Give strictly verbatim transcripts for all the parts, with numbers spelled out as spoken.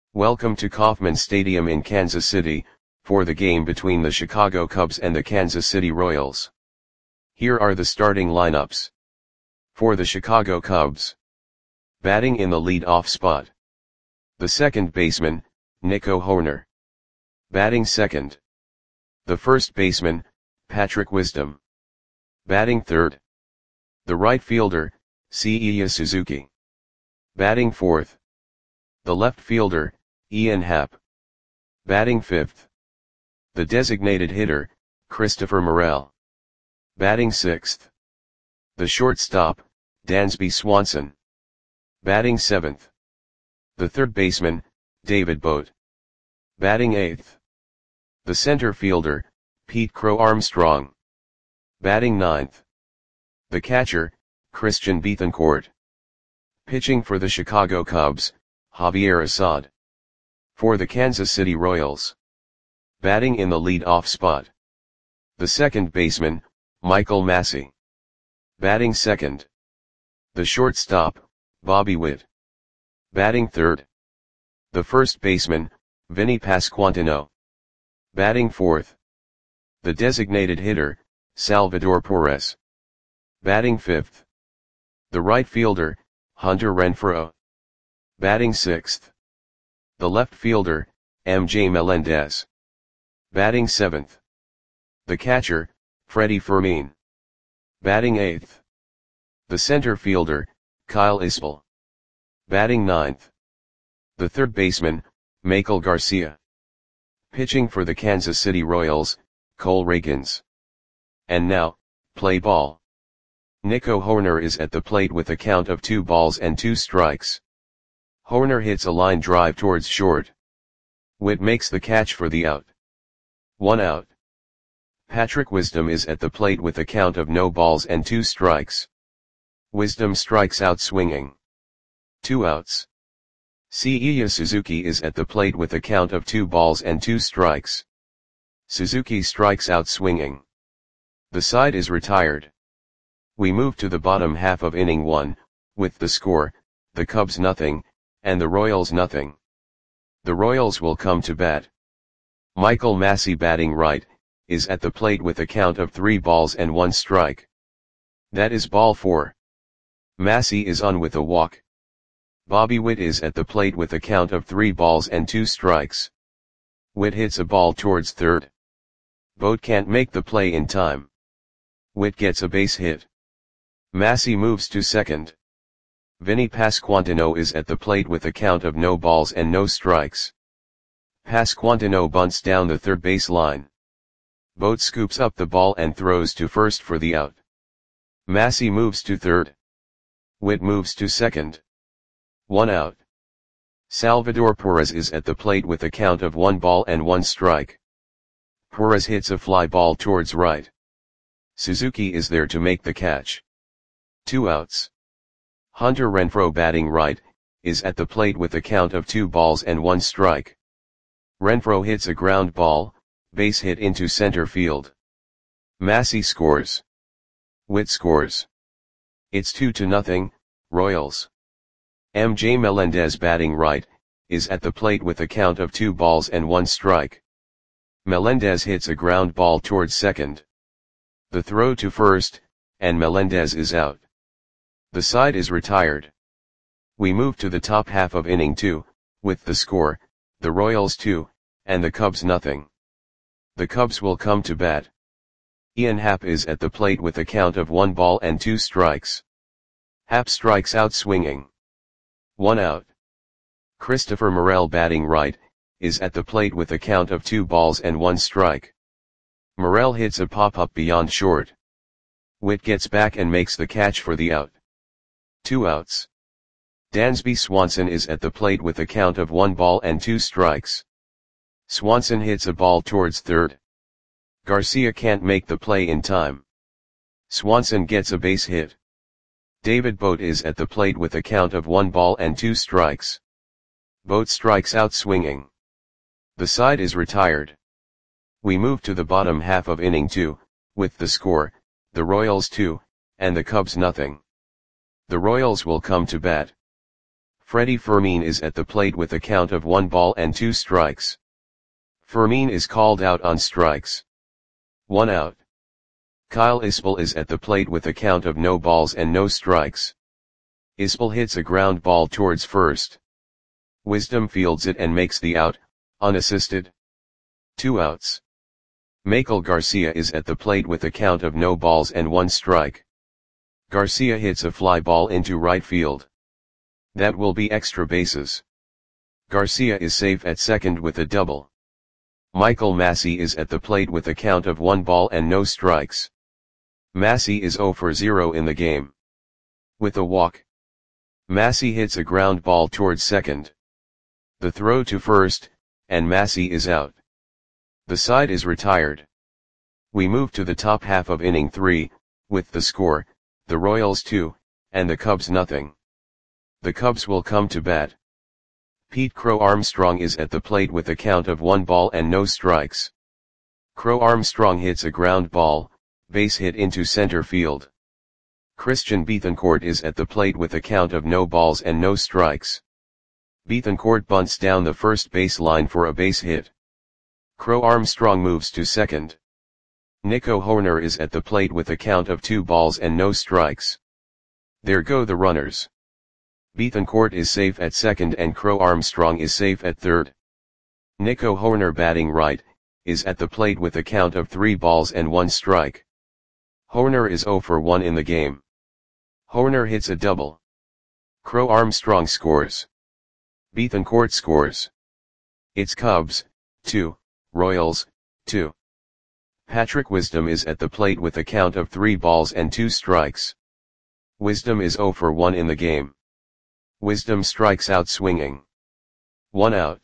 Welcome to Kauffman Stadium in Kansas City, for the game between the Chicago Cubs and the Kansas City Royals. Here are the starting lineups. For the Chicago Cubs. Batting in the lead-off spot. The second baseman, Nico Hoerner. Batting second. The first baseman, Patrick Wisdom. Batting third. The right fielder, Seiya Suzuki. Batting fourth. The left fielder, Ian Happ. Batting fifth. The designated hitter, Christopher Morel. Batting sixth. The shortstop, Dansby Swanson. Batting seventh. The third baseman, David Bote. Batting eighth. The center fielder, Pete Crow Armstrong. Batting ninth. The catcher, Christian Bethancourt. Pitching for the Chicago Cubs, Javier Assad. For the Kansas City Royals. Batting in the lead-off spot. The second baseman, Michael Massey. Batting second. The shortstop, Bobby Witt. Batting third. The first baseman, Vinny Pasquantino. Batting fourth. The designated hitter, Salvador Perez. Batting fifth. The right fielder, Hunter Renfroe. Batting sixth. The left fielder, M J Melendez. Batting seventh. The catcher, Freddie Fermin. Batting eighth. The center fielder, Kyle Isbell. Batting ninth. The third baseman, Maikel Garcia. Pitching for the Kansas City Royals, Cole Ragans. And now, play ball. Nico Hoerner is at the plate with a count of two balls and two strikes. Hoerner hits a line drive towards short. Witt makes the catch for the out. One out. Patrick Wisdom is at the plate with a count of no balls and two strikes. Wisdom strikes out swinging. Two outs. Seiya Suzuki is at the plate with a count of two balls and two strikes. Suzuki strikes out swinging. The side is retired. We move to the bottom half of inning one, with the score, the Cubs nothing, and the Royals nothing. The Royals will come to bat. Michael Massey batting right, is at the plate with a count of three balls and one strike. That is ball four. Massey is on with a walk. Bobby Witt is at the plate with a count of three balls and two strikes. Witt hits a ball towards third. Bote can't make the play in time. Witt gets a base hit. Massey moves to second. Vinny Pasquantino is at the plate with a count of no balls and no strikes. Pasquantino bunts down the third base line. Bote scoops up the ball and throws to first for the out. Massey moves to third. Witt moves to second. One out. Salvador Perez is at the plate with a count of one ball and one strike. Perez hits a fly ball towards right. Suzuki is there to make the catch. Two outs. Hunter Renfroe batting right, is at the plate with a count of two balls and one strike. Renfroe hits a ground ball, base hit into center field. Massey scores. Witt scores. It's two to nothing, Royals. M J Melendez batting right, is at the plate with a count of two balls and one strike. Melendez hits a ground ball towards second. The throw to first, and Melendez is out. The side is retired. We move to the top half of inning two, with the score, the Royals two, and the Cubs nothing. The Cubs will come to bat. Ian Happ is at the plate with a count of one ball and two strikes. Happ strikes out swinging. One out. Christopher Morel batting right, is at the plate with a count of two balls and one strike. Morel hits a pop-up beyond short. Witt gets back and makes the catch for the out. Two outs. Dansby Swanson is at the plate with a count of one ball and two strikes. Swanson hits a ball towards third. Garcia can't make the play in time. Swanson gets a base hit. David Bote is at the plate with a count of one ball and two strikes. Bote strikes out swinging. The side is retired. We move to the bottom half of inning two, with the score, the Royals two, and the Cubs nothing. The Royals will come to bat. Freddie Fermin is at the plate with a count of one ball and two strikes. Fermin is called out on strikes. One out. Kyle Isbell is at the plate with a count of no balls and no strikes. Isbell hits a ground ball towards first. Wisdom fields it and makes the out, unassisted. Two outs. Michael Garcia is at the plate with a count of no balls and one strike. Garcia hits a fly ball into right field. That will be extra bases. Garcia is safe at second with a double. Michael Massey is at the plate with a count of one ball and no strikes. Massey is zero for zero in the game. With a walk. Massey hits a ground ball towards second. The throw to first, and Massey is out. The side is retired. We move to the top half of inning three, with the score, the Royals two, and the Cubs nothing. The Cubs will come to bat. Pete Crow Armstrong is at the plate with a count of one ball and no strikes. Crow Armstrong hits a ground ball, base hit into center field. Christian Bethancourt is at the plate with a count of no balls and no strikes. Bethancourt bunts down the first base line for a base hit. Crow Armstrong moves to second. Nico Hoerner is at the plate with a count of two balls and no strikes. There go the runners. Bethancourt is safe at second and Crow Armstrong is safe at third. Nico Hoerner, batting right, is at the plate with a count of three balls and one strike. Hoerner is zero for one in the game. Hoerner hits a double. Crow Armstrong scores. Bethancourt scores. It's Cubs, two, Royals, two. Patrick Wisdom is at the plate with a count of three balls and two strikes. Wisdom is zero for one in the game. Wisdom strikes out swinging. One out.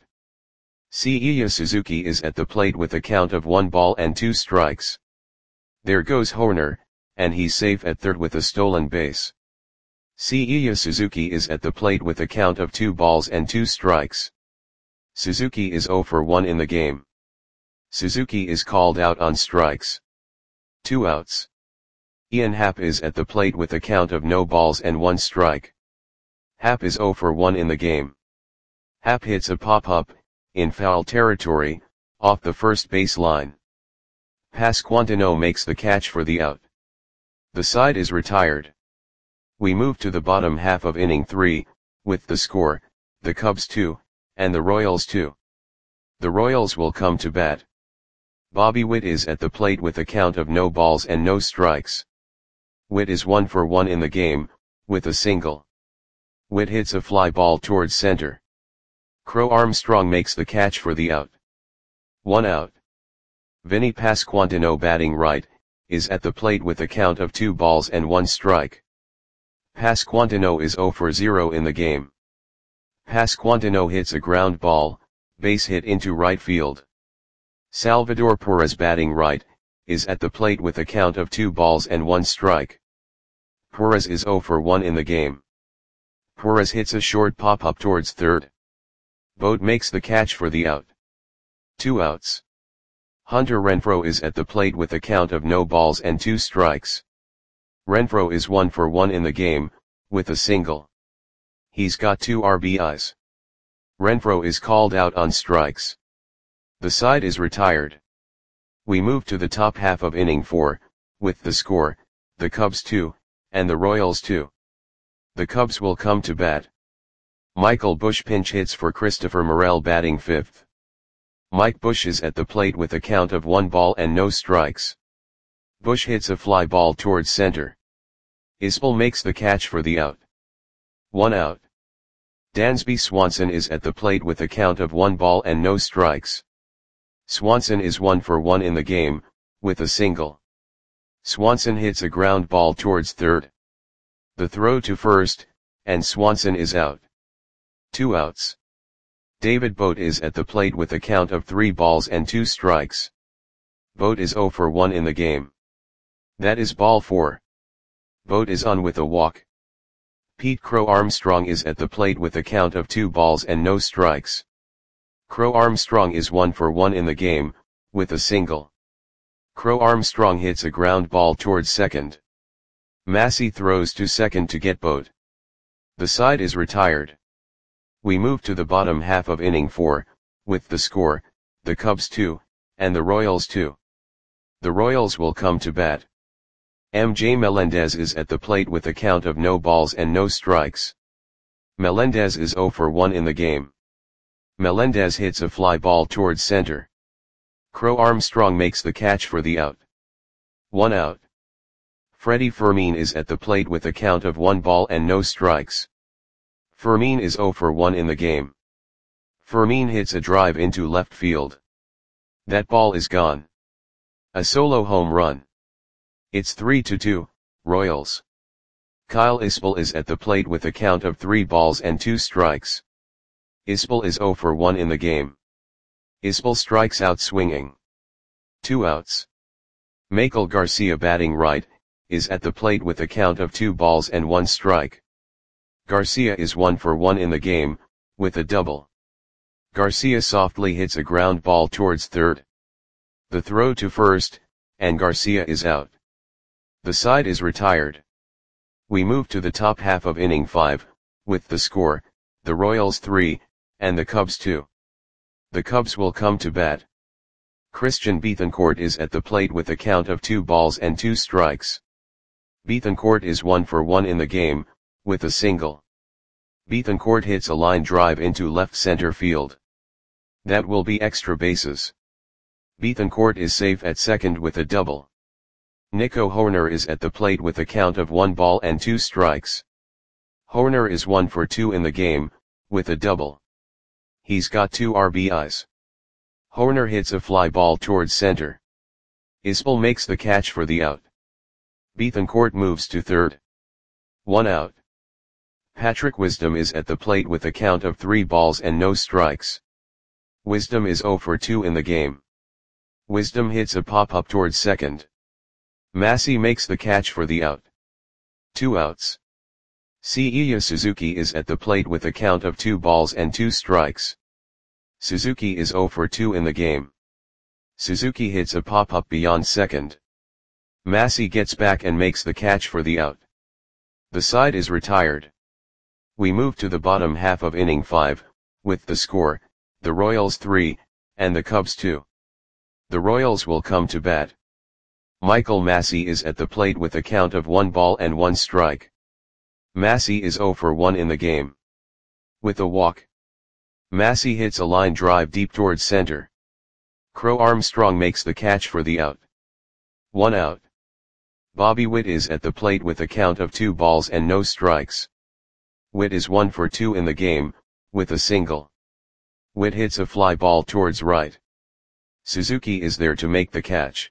Seiya Suzuki is at the plate with a count of one ball and two strikes. There goes Hoerner, and he's safe at third with a stolen base. Seiya Suzuki is at the plate with a count of two balls and two strikes. Suzuki is zero for one in the game. Suzuki is called out on strikes. Two outs. Ian Happ is at the plate with a count of no balls and one strike. Happ is zero for one in the game. Happ hits a pop-up, in foul territory, off the first base line. Pasquantino makes the catch for the out. The side is retired. We move to the bottom half of inning three, with the score, the Cubs two, and the Royals two. The Royals will come to bat. Bobby Witt is at the plate with a count of no balls and no strikes. Witt is one for one in the game, with a single. Witt hits a fly ball towards center. Crow Armstrong makes the catch for the out. One out. Vinny Pasquantino, batting right, is at the plate with a count of two balls and one strike. Pasquantino is zero for zero in the game. Pasquantino hits a ground ball, base hit into right field. Salvador Perez, batting right, is at the plate with a count of two balls and one strike. Perez is zero for one in the game. Perez hits a short pop-up towards third. Boat makes the catch for the out. Two outs. Hunter Renfroe is at the plate with a count of no balls and two strikes. Renfroe is one for one in the game, with a single. He's got two R B Is. Renfroe is called out on strikes. The side is retired. We move to the top half of inning four, with the score, the Cubs two, and the Royals two. The Cubs will come to bat. Michael Busch pinch hits for Christopher Morel, batting fifth. Mike Busch is at the plate with a count of one ball and no strikes. Busch hits a fly ball towards center. Isbell makes the catch for the out. One out. Dansby Swanson is at the plate with a count of one ball and no strikes. Swanson is one for one in the game, with a single. Swanson hits a ground ball towards third. The throw to first, and Swanson is out. Two outs. David Bote is at the plate with a count of three balls and two strikes. Bote is zero for one in the game. That is ball four. Bote is on with a walk. Pete Crow Armstrong is at the plate with a count of two balls and no strikes. Crow Armstrong is one for one in the game, with a single. Crow Armstrong hits a ground ball towards second. Massey throws to second to get Bote. The side is retired. We move to the bottom half of inning four, with the score, the Cubs two, and the Royals two. The Royals will come to bat. M J Melendez is at the plate with a count of no balls and no strikes. Melendez is zero for one in the game. Melendez hits a fly ball towards center. Crow Armstrong makes the catch for the out. One out. Freddie Fermin is at the plate with a count of one ball and no strikes. Fermin is zero for one in the game. Fermin hits a drive into left field. That ball is gone. A solo home run. It's three to two, Royals. Kyle Isbell is at the plate with a count of three balls and two strikes. Isbell is zero for one in the game. Isbell strikes out swinging. Two outs. Michael Garcia, batting right, is at the plate with a count of two balls and one strike. Garcia is one for one in the game, with a double. Garcia softly hits a ground ball towards third. The throw to first, and Garcia is out. The side is retired. We move to the top half of inning five, with the score, the Royals three, and the Cubs two. The Cubs will come to bat. Christian Bethancourt is at the plate with a count of two balls and two strikes. Bethancourt is one for one in the game, with a single. Bethancourt hits a line drive into left center field. That will be extra bases. Bethancourt is safe at second with a double. Nico Hoerner is at the plate with a count of one ball and two strikes. Hoerner is one for two in the game, with a double. He's got two R B Is. Hoerner hits a fly ball towards center. Isbell makes the catch for the out. Bethancourt moves to third. One out. Patrick Wisdom is at the plate with a count of three balls and no strikes. Wisdom is zero for two in the game. Wisdom hits a pop-up towards second. Massey makes the catch for the out. Two outs. Seiya Suzuki is at the plate with a count of two balls and two strikes. Suzuki is zero for two in the game. Suzuki hits a pop-up beyond second. Massey gets back and makes the catch for the out. The side is retired. We move to the bottom half of inning five, with the score, the Royals three, and the Cubs two. The Royals will come to bat. Michael Massey is at the plate with a count of one ball and one strike. Massey is zero for one in the game. With a walk. Massey hits a line drive deep towards center. Crow Armstrong makes the catch for the out. One out. Bobby Witt is at the plate with a count of two balls and no strikes. Witt is one for two in the game, with a single. Witt hits a fly ball towards right. Suzuki is there to make the catch.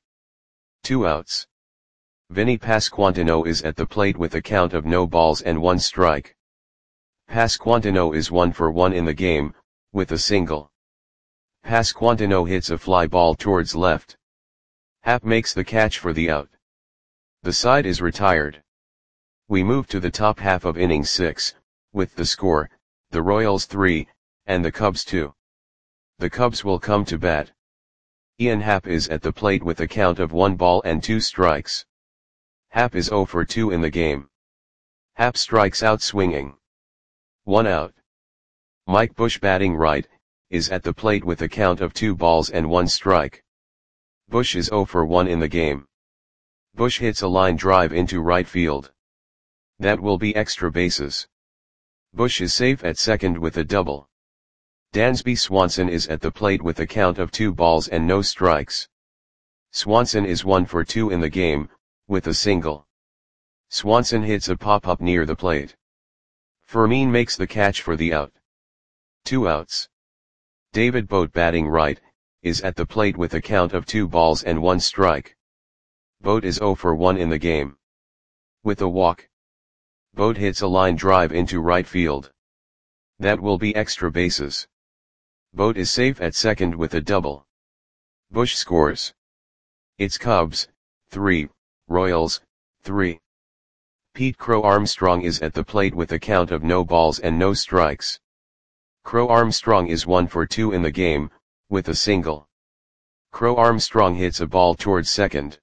Two outs. Vinny Pasquantino is at the plate with a count of no balls and one strike. Pasquantino is one for one in the game, with a single. Pasquantino hits a fly ball towards left. Happ makes the catch for the out. The side is retired. We move to the top half of inning six, with the score, the Royals three, and the Cubs two. The Cubs will come to bat. Ian Happ is at the plate with a count of one ball and two strikes. Happ is zero for two in the game. Happ strikes out swinging. One out. Mike Bush, batting right, is at the plate with a count of two balls and one strike. Bush is zero for one in the game. Bush hits a line drive into right field. That will be extra bases. Bush is safe at second with a double. Dansby Swanson is at the plate with a count of two balls and no strikes. Swanson is one for two in the game, with a single. Swanson hits a pop-up near the plate. Fermin makes the catch for the out. Two outs. David Bote, batting right, is at the plate with a count of two balls and one strike. Bote is zero for one in the game. With a walk. Bote hits a line drive into right field. That will be extra bases. Bote is safe at second with a double. Bush scores. It's Cubs, three, Royals, three. Pete Crow Armstrong is at the plate with a count of no balls and no strikes. Crow Armstrong is one for two in the game, with a single. Crow Armstrong hits a ball towards second.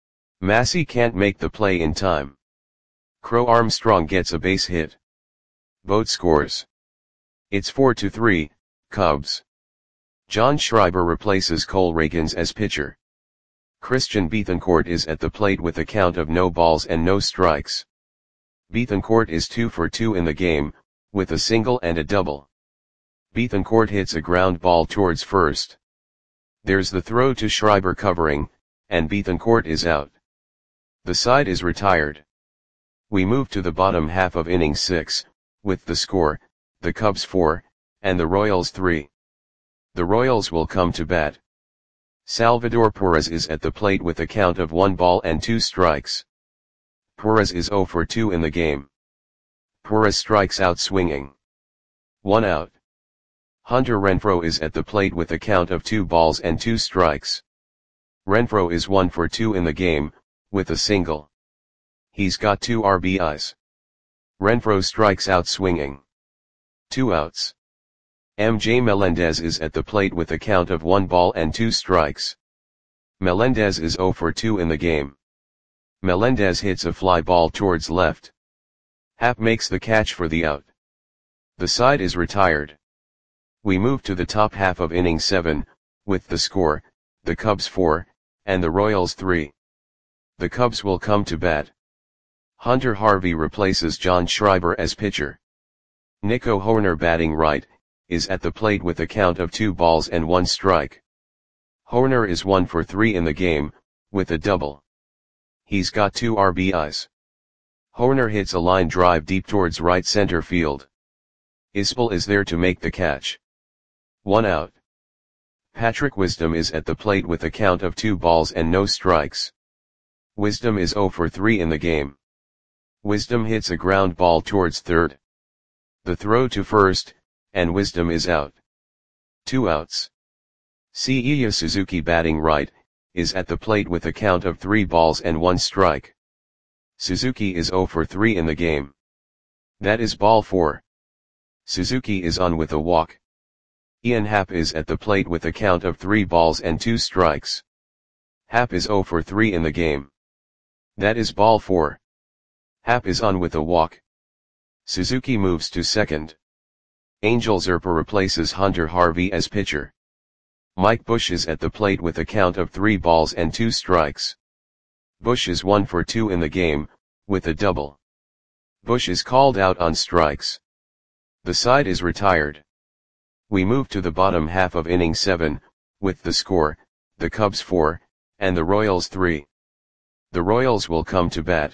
Massey can't make the play in time. Crow Armstrong gets a base hit. Bote scores. It's four to three, Cubs. John Schreiber replaces Cole Ragans as pitcher. Christian Bethancourt is at the plate with a count of no balls and no strikes. Bethancourt is two for two in the game, with a single and a double. Bethancourt hits a ground ball towards first. There's the throw to Schreiber covering, and Bethancourt is out. The side is retired. We move to the bottom half of inning six, with the score, the Cubs four, and the Royals three. The Royals will come to bat. Salvador Perez is at the plate with a count of one ball and two strikes. Perez is zero for two in the game. Perez strikes out swinging. One out. Hunter Renfroe is at the plate with a count of two balls and two strikes. Renfroe is one for two in the game, with a single. He's got two R B Is. Renfroe strikes out swinging. Two outs. M J Melendez is at the plate with a count of one ball and two strikes. Melendez is zero for two in the game. Melendez hits a fly ball towards left. Happ makes the catch for the out. The side is retired. We move to the top half of inning seven, with the score, the Cubs four, and the Royals three. The Cubs will come to bat. Hunter Harvey replaces John Schreiber as pitcher. Nico Hoerner, batting right, is at the plate with a count of two balls and one strike. Hoerner is one for three in the game, with a double. He's got two R B Is. Hoerner hits a line drive deep towards right center field. Isbell is there to make the catch. One out. Patrick Wisdom is at the plate with a count of two balls and no strikes. Wisdom is zero for three in the game. Wisdom hits a ground ball towards third. The throw to first, and Wisdom is out. Two outs. Seiya Suzuki, batting right, is at the plate with a count of three balls and one strike. Suzuki is zero for three in the game. That is ball four. Suzuki is on with a walk. Ian Happ is at the plate with a count of three balls and two strikes. Happ is zero for three in the game. That is ball four. Happ is on with a walk. Suzuki moves to second. Angel Zerpa replaces Hunter Harvey as pitcher. Mike Bush is at the plate with a count of three balls and two strikes. Bush is one for two in the game, with a double. Bush is called out on strikes. The side is retired. We move to the bottom half of inning seven, with the score, the Cubs four, and the Royals three. The Royals will come to bat.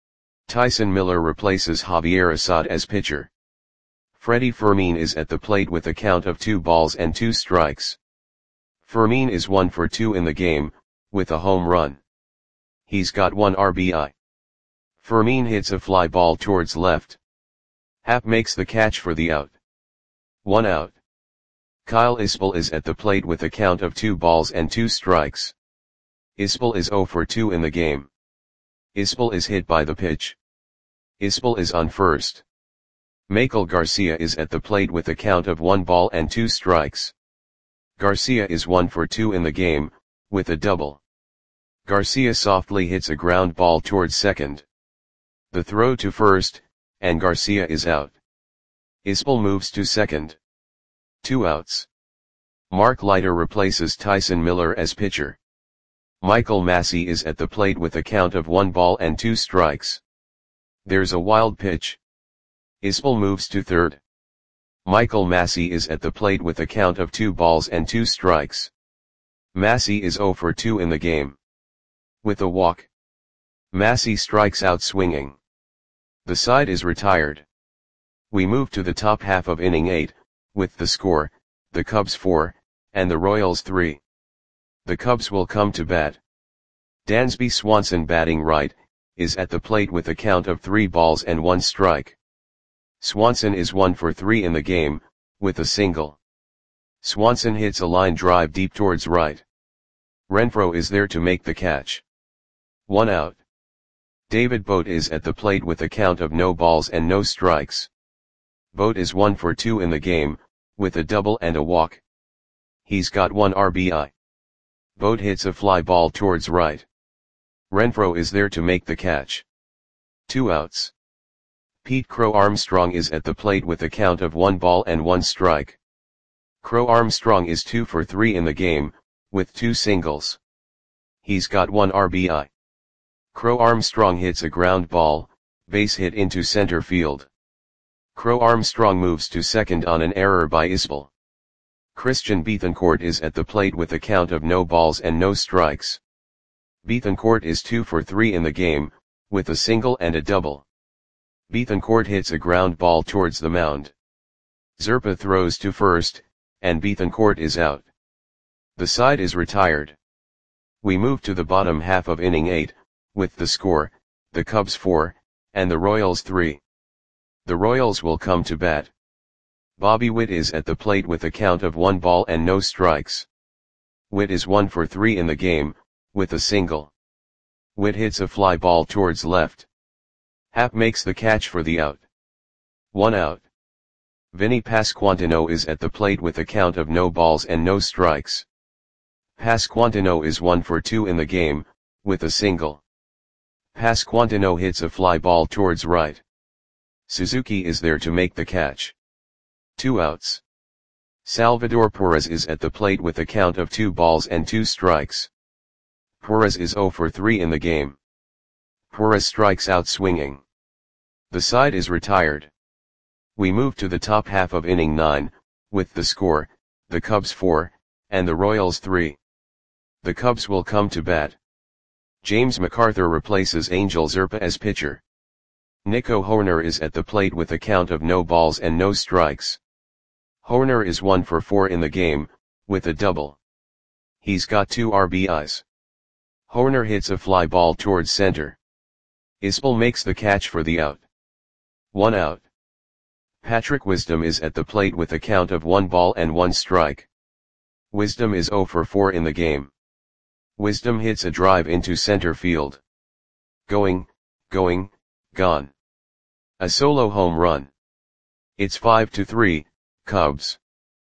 Tyson Miller replaces Javier Assad as pitcher. Freddie Fermin is at the plate with a count of two balls and two strikes. Fermin is one for two in the game, with a home run. He's got one R B I. Fermin hits a fly ball towards left. Happ makes the catch for the out. One out. Kyle Isbell is at the plate with a count of two balls and two strikes. Isbell is zero for two in the game. Isbell is hit by the pitch. Isbell is on first. Michael Garcia is at the plate with a count of one ball and two strikes. Garcia is one for two in the game, with a double. Garcia softly hits a ground ball towards second. The throw to first, and Garcia is out. Isbell moves to second. Two outs. Mark Leiter replaces Tyson Miller as pitcher. Michael Massey is at the plate with a count of one ball and two strikes. There's a wild pitch. Isbell moves to third. Michael Massey is at the plate with a count of two balls and two strikes. Massey is zero for two in the game. With a walk. Massey strikes out swinging. The side is retired. We move to the top half of inning eight, with the score, the Cubs four, and the Royals three. The Cubs will come to bat. Dansby Swanson, batting right, is at the plate with a count of three balls and one strike. Swanson is one for three in the game, with a single. Swanson hits a line drive deep towards right. Renfroe is there to make the catch. One out. David Bote is at the plate with a count of no balls and no strikes. Bote is one for two in the game, with a double and a walk. He's got one R B I. Bote hits a fly ball towards right. Renfroe is there to make the catch. Two outs. Pete Crow Armstrong is at the plate with a count of one ball and one strike. Crow Armstrong is two for three in the game, with two singles. He's got one R B I. Crow Armstrong hits a ground ball, base hit into center field. Crow Armstrong moves to second on an error by Isbell. Christian Bethancourt is at the plate with a count of no balls and no strikes. Bethancourt is two for three in the game, with a single and a double. Bethancourt hits a ground ball towards the mound. Zerpa throws to first, and Bethancourt is out. The side is retired. We move to the bottom half of inning eight, with the score, the Cubs four, and the Royals three. The Royals will come to bat. Bobby Witt is at the plate with a count of one ball and no strikes. Witt is one for three in the game, with a single. Witt hits a fly ball towards left. Happ makes the catch for the out. One out. Vinny Pasquantino is at the plate with a count of no balls and no strikes. Pasquantino is one for two in the game, with a single. Pasquantino hits a fly ball towards right. Suzuki is there to make the catch. Two outs. Salvador Perez is at the plate with a count of two balls and two strikes. Perez is zero for three in the game. Perez strikes out swinging. The side is retired. We move to the top half of inning nine, with the score, the Cubs four, and the Royals three. The Cubs will come to bat. James MacArthur replaces Angel Zerpa as pitcher. Nico Hoerner is at the plate with a count of no balls and no strikes. Hoerner is one for four in the game, with a double. He's got two R B Is. Hoerner hits a fly ball towards center. Isbell makes the catch for the out. One out. Patrick Wisdom is at the plate with a count of one ball and one strike. Wisdom is zero for four in the game. Wisdom hits a drive into center field. Going, going, gone. A solo home run. It's five to three, Cubs.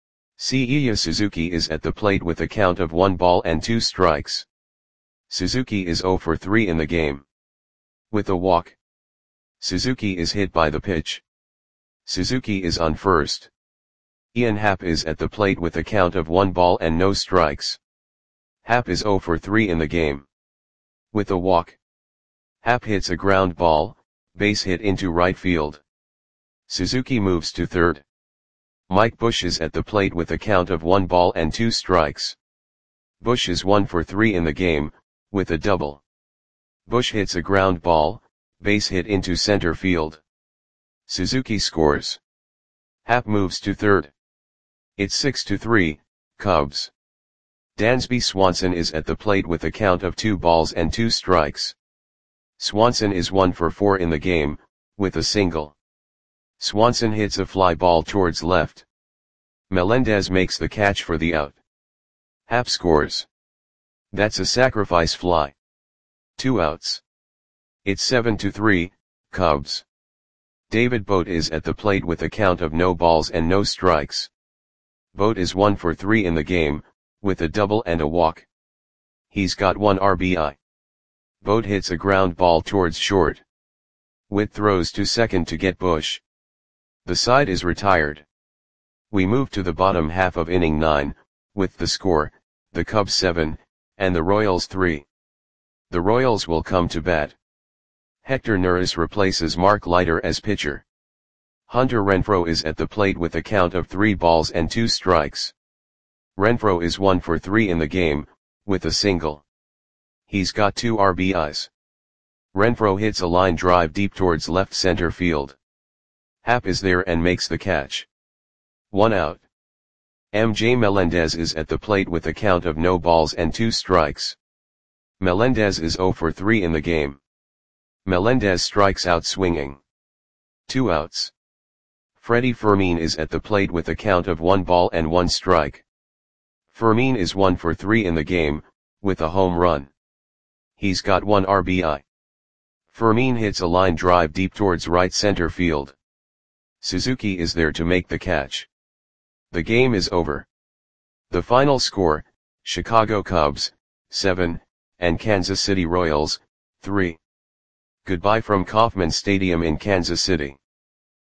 Seiya Suzuki is at the plate with a count of one ball and two strikes. Suzuki is zero for three in the game. With a walk. Suzuki is hit by the pitch. Suzuki is on first. Ian Happ is at the plate with a count of one ball and no strikes. Happ is zero for three in the game. With a walk. Happ hits a ground ball, base hit into right field. Suzuki moves to third. Mike Bush is at the plate with a count of one ball and two strikes. Bush is one for three in the game, with a double. Bush hits a ground ball, base hit into center field. Suzuki scores. Happ moves to third. It's six to three, Cubs. Dansby Swanson is at the plate with a count of two balls and two strikes. Swanson is one for four in the game, with a single. Swanson hits a fly ball towards left. Melendez makes the catch for the out. Happ scores. That's a sacrifice fly. Two outs. It's seven to three, Cubs. David Bote is at the plate with a count of no balls and no strikes. Bote is one for three in the game, with a double and a walk. He's got one R B I. Bote hits a ground ball towards short. Witt throws to second to get Bush. The side is retired. We move to the bottom half of inning nine, with the score, the Cubs seven, and the Royals three. The Royals will come to bat. Hector Neris replaces Mark Leiter as pitcher. Hunter Renfroe is at the plate with a count of three balls and two strikes. Renfroe is one for three in the game, with a single. He's got two R B Is. Renfroe hits a line drive deep towards left center field. Happ is there and makes the catch. One out. M J Melendez is at the plate with a count of no balls and two strikes. Melendez is zero for three in the game. Melendez strikes out swinging. Two outs. Freddie Fermin is at the plate with a count of one ball and one strike. Fermin is one for three in the game, with a home run. He's got one R B I. Fermin hits a line drive deep towards right center field. Suzuki is there to make the catch. The game is over. The final score, Chicago Cubs, seven, and Kansas City Royals, three. Goodbye from Kauffman Stadium in Kansas City.